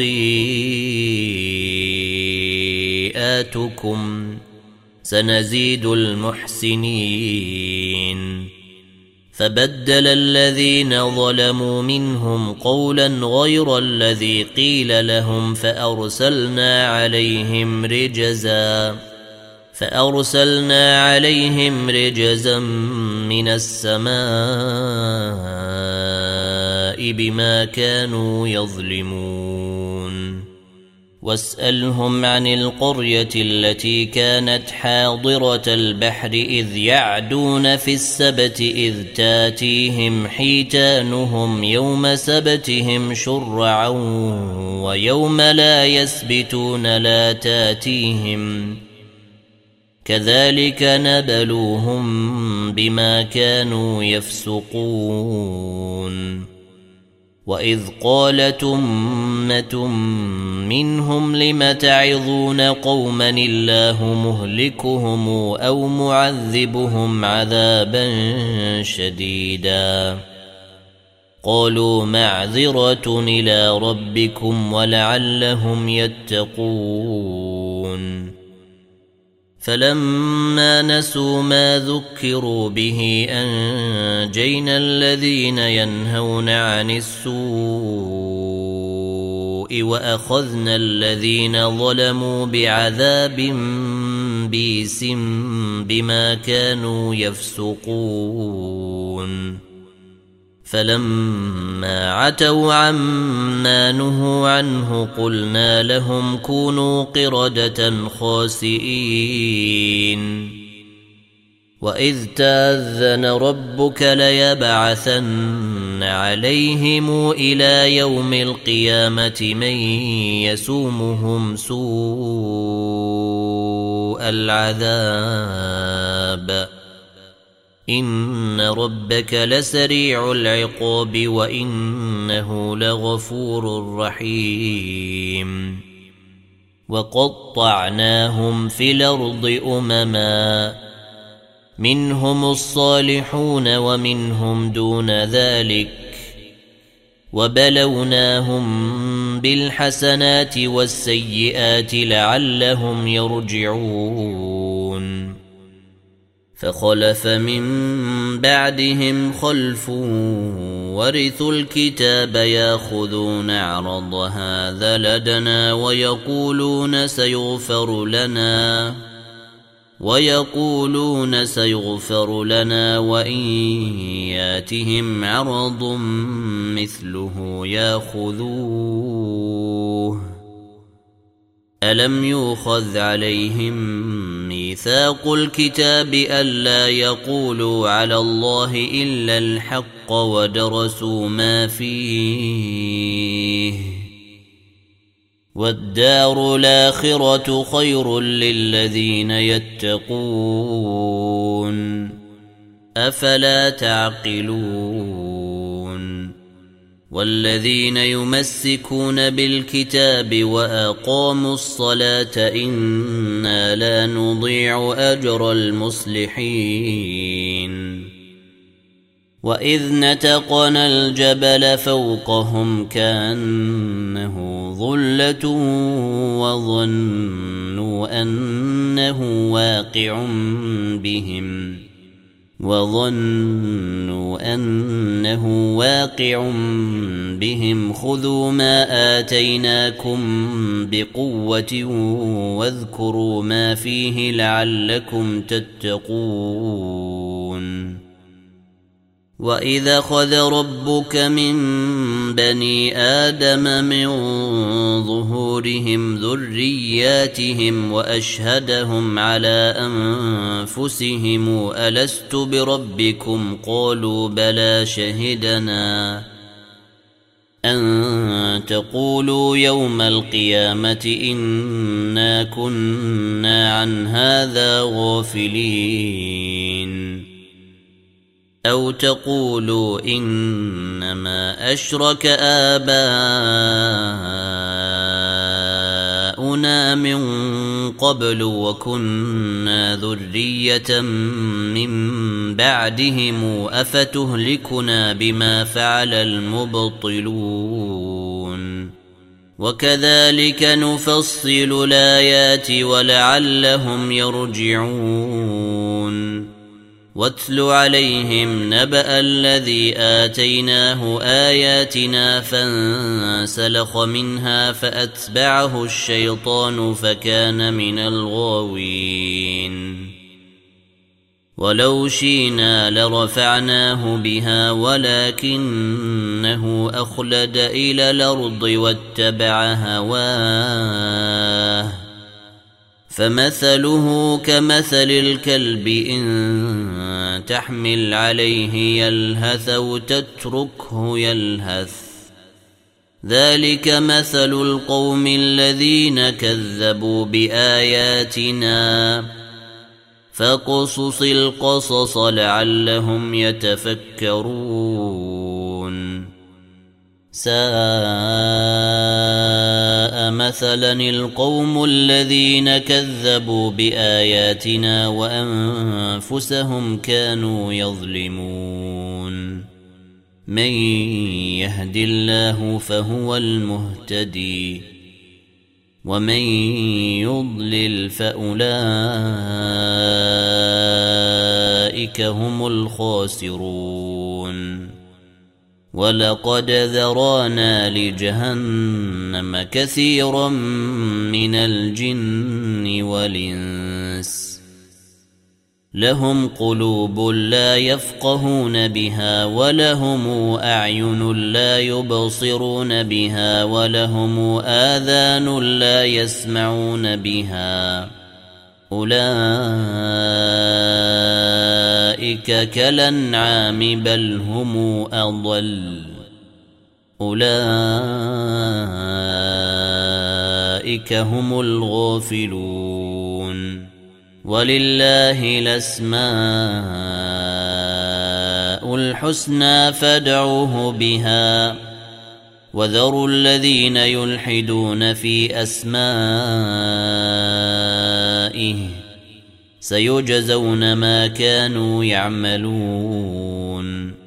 خطيئاتكم سنزيد المحسنين. فبدل الذين ظلموا منهم قولا غير الذي قيل لهم فأرسلنا عليهم رجزا من السماء بما كانوا يظلمون. واسألهم عن القرية التي كانت حاضرة البحر إذ يعدون في السبت إذ تاتيهم حيتانهم يوم سبتهم شرعا ويوم لا يسبتون لا تاتيهم كذلك نبلوهم بما كانوا يفسقون. وإذ قالت أمة منهم لم تعظون قوما الله مهلكهم أو معذبهم عذابا شديدا قالوا معذرة إلى ربكم ولعلهم يتقون. فلما نسوا ما ذكروا به أنجينا الذين ينهون عن السوء وأخذنا الذين ظلموا بعذاب بئيس بما كانوا يفسقون. فلما عتوا عما نهوا عنه قلنا لهم كونوا قردة خاسئين. وإذ تأذن ربك ليبعثن عليهم إلى يوم القيامة من يسومهم سوء العذاب إن ربك لسريع العقاب وإنه لغفور رحيم. وقطعناهم في الأرض أمما منهم الصالحون ومنهم دون ذلك وبلوناهم بالحسنات والسيئات لعلهم يرجعون. فخلف من بعدهم خلف ورثوا الكتاب ياخذون عرض هذا لدنا ويقولون سيغفر لنا ويقولون سيغفر لنا وإن ياتهم عرض مثله ياخذوه ألم يؤخذ عليهم ميثاق الكتاب ألا يقولوا على الله إلا الحق ودرسوا ما فيه والدار الآخرة خير للذين يتقون أفلا تعقلون والذين يمسكون بالكتاب وأقاموا الصلاة إنا لا نضيع أجر المصلحين وإذ نتقنا الجبل فوقهم كأنه ظلة وظنوا أنه واقع بهم خذوا ما آتيناكم بقوة واذكروا ما فيه لعلكم تتقون وإذا أخذ ربك من بني آدم من ظهورهم ذرياتهم وأشهدهم على أنفسهم ألست بربكم قالوا بلى شهدنا أن تقولوا يوم القيامة إنا كنا عن هذا غافلين أو تقولوا إنما أشرك آباؤنا من قبل وكنا ذرية من بعدهم أفتهلكنا بما فعل المبطلون وكذلك نفصل الآيات ولعلهم يرجعون واتل عليهم نبأ الذي آتيناه آياتنا فانسلخ منها فأتبعه الشيطان فكان من الغاوين ولو شئنا لرفعناه بها ولكنه أخلد إلى الأرض واتبع هواه فمثله كمثل الكلب إن تحمل عليه يلهث أو تتركه يلهث ذلك مثل القوم الذين كذبوا بآياتنا فاقصص القصص لعلهم يتفكرون ساء مثلا القوم الذين كذبوا بآياتنا وأنفسهم كانوا يظلمون من يهد الله فهو المهتدي ومن يضلل فأولئك هم الخاسرون ولقد ذرانا لجهنم كثيرا من الجن والإنس لهم قلوب لا يفقهون بها ولهم أعين لا يبصرون بها ولهم آذان لا يسمعون بها أولئك كالأنعام بل هم أضل أولئك هم الغافلون ولله الأسماء الحسنى فادعوه بها وذروا الذين يلحدون في أسمائه سيجزون ما كانوا يعملون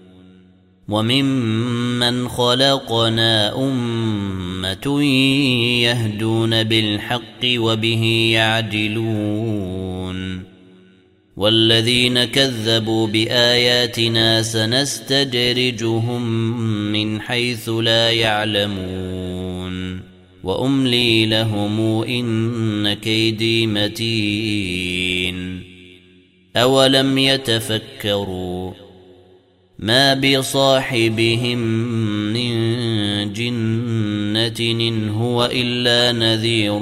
وممن خلقنا أمة يهدون بالحق وبه يعدلون والذين كذبوا بآياتنا سنستدرجهم من حيث لا يعلمون وأملي لهم إن كيدي متين أولم يتفكروا ما بصاحبهم من جنة إن هو إلا نذير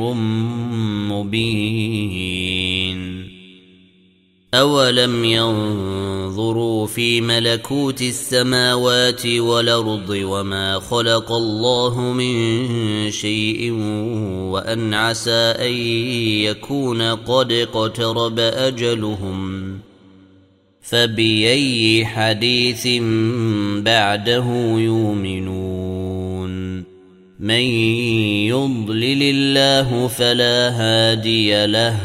مبين أولم ينظروا في ملكوت السماوات والأرض وما خلق الله من شيء وأن عسى أن يكون قد اقترب أجلهم فبأي حديث بعده يؤمنون من يضلل الله فلا هادي له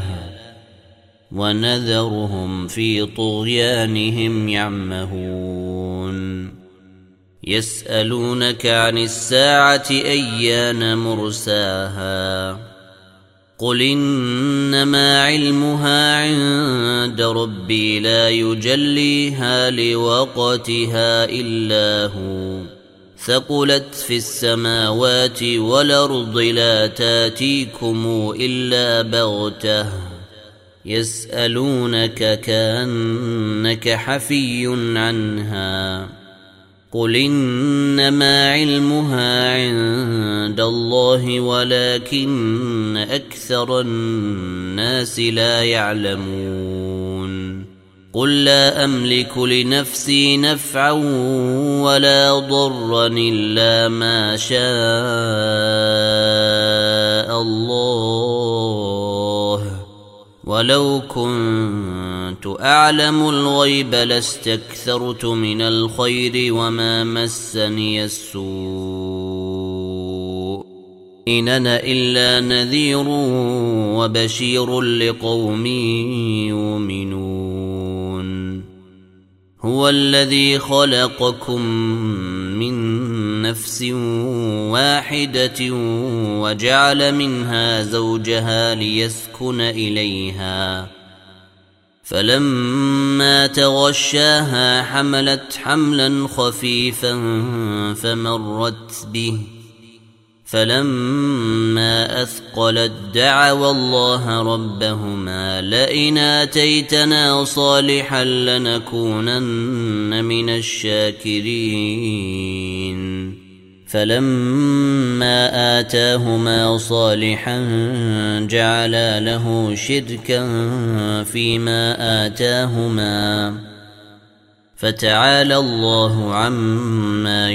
ونذرهم في طغيانهم يعمهون يسألونك عن الساعة أيان مرساها قل إنما علمها عند ربي لا يجليها لوقتها إلا هو ثقلت في السماوات والأرض لا تاتيكم إلا بغتة يسألونك كأنك حفي عنها قل إنما علمها عند الله ولكن أكثر الناس لا يعلمون قل لا أملك لنفسي نفعا ولا ضرا إلا ما شاء الله ولو كنت أعلم الغيب لاستكثرت من الخير وما مسني السوء إن أنا إلا نذير وبشير لقوم يؤمنون هو الذي خلقكم من نفس واحدة وجعل منها زوجها ليسكن إليها فلما تغشاها حملت حملا خفيفا فمرت به فلما أثقلت دعوا الله ربهما لئن آتيتنا صالحا لنكونن من الشاكرين فلما آتاهما صالحا جعلا له شركا فيما آتاهما فتعالى الله عما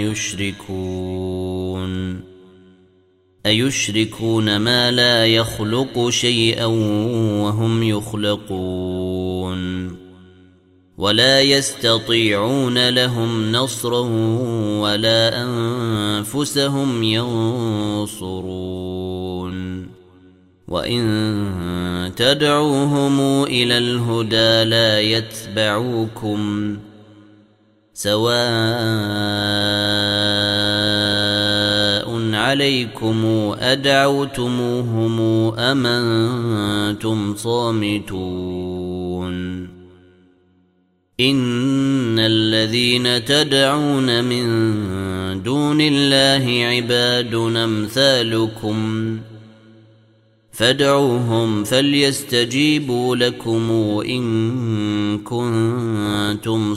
يشركون أيشركون ما لا يخلق شيئا وهم يخلقون ولا يستطيعون لهم نصرا ولا أنفسهم ينصرون وإن تدعوهم إلى الهدى لا يتبعوكم سواء عليكم أدعوتموهم أم أنتم صامتون إن الذين تدعون من دون الله عباد أمثالكم فادعوهم فليستجيبوا لكم إن كنتم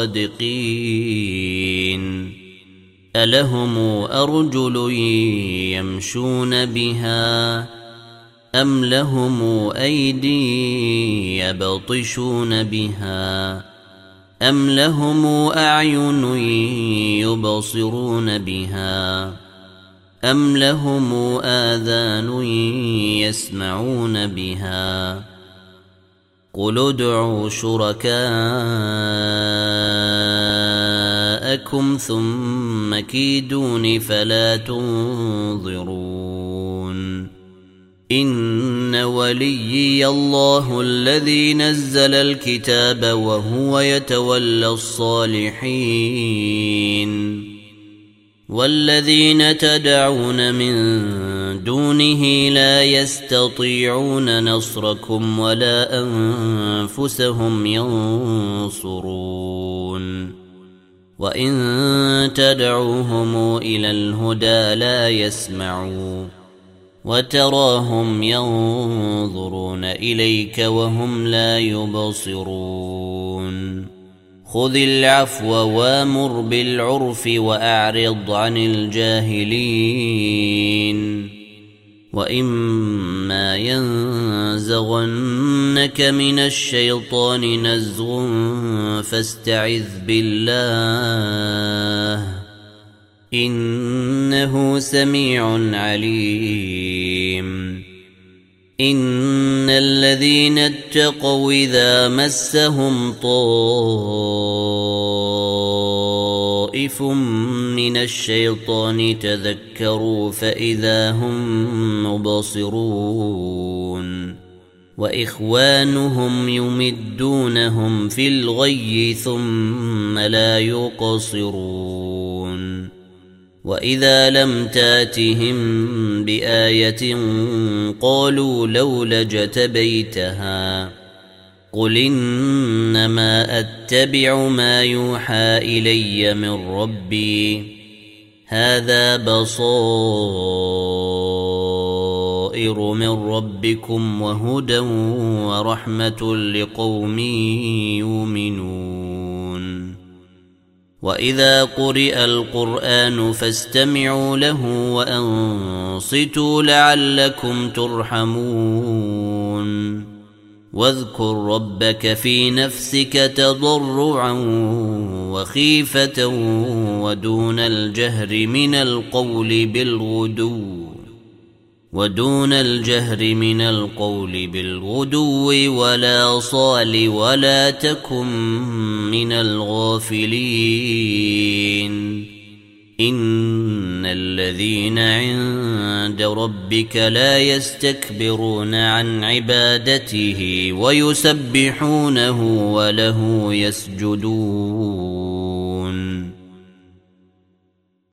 صادقين ألهم أرجل يمشون بها أم لهم أيدي يبطشون بها أم لهم أعين يبصرون بها أم لهم آذان يسمعون بها قل ادعوا شركاءكم ثم كيدون فلا تنظرون إن وليي الله الذي نزل الكتاب وهو يتولى الصالحين والذين تدعون من دونه لا يستطيعون نصركم ولا أنفسهم ينصرون وإن تدعوهم إلى الهدى لا يسمعوا وتراهم ينظرون إليك وهم لا يبصرون خذ العفو وامر بالعرف وأعرض عن الجاهلين وإما ينزغنك من الشيطان نزغ فاستعذ بالله إنه سميع عليم إن الذين اتقوا إذا مسهم طائف من الشيطان تذكروا فإذا هم مبصرون وإخوانهم يمدونهم في الغي ثم لا يقصرون وإذا لم تاتهم بآية قالوا لولا اجتبيتها قل إنما أتبع ما يوحى إلي من ربي هذا بصائر من ربكم وهدى ورحمة لقوم يؤمنون وإذا قرئ القرآن فاستمعوا له وأنصتوا لعلكم ترحمون واذكر ربك في نفسك تضرعا وخيفة ودون الجهر من القول بالغدو ولا صال ولا تكن من الغافلين إن الذين عند ربك لا يستكبرون عن عبادته ويسبحونه وله يسجدون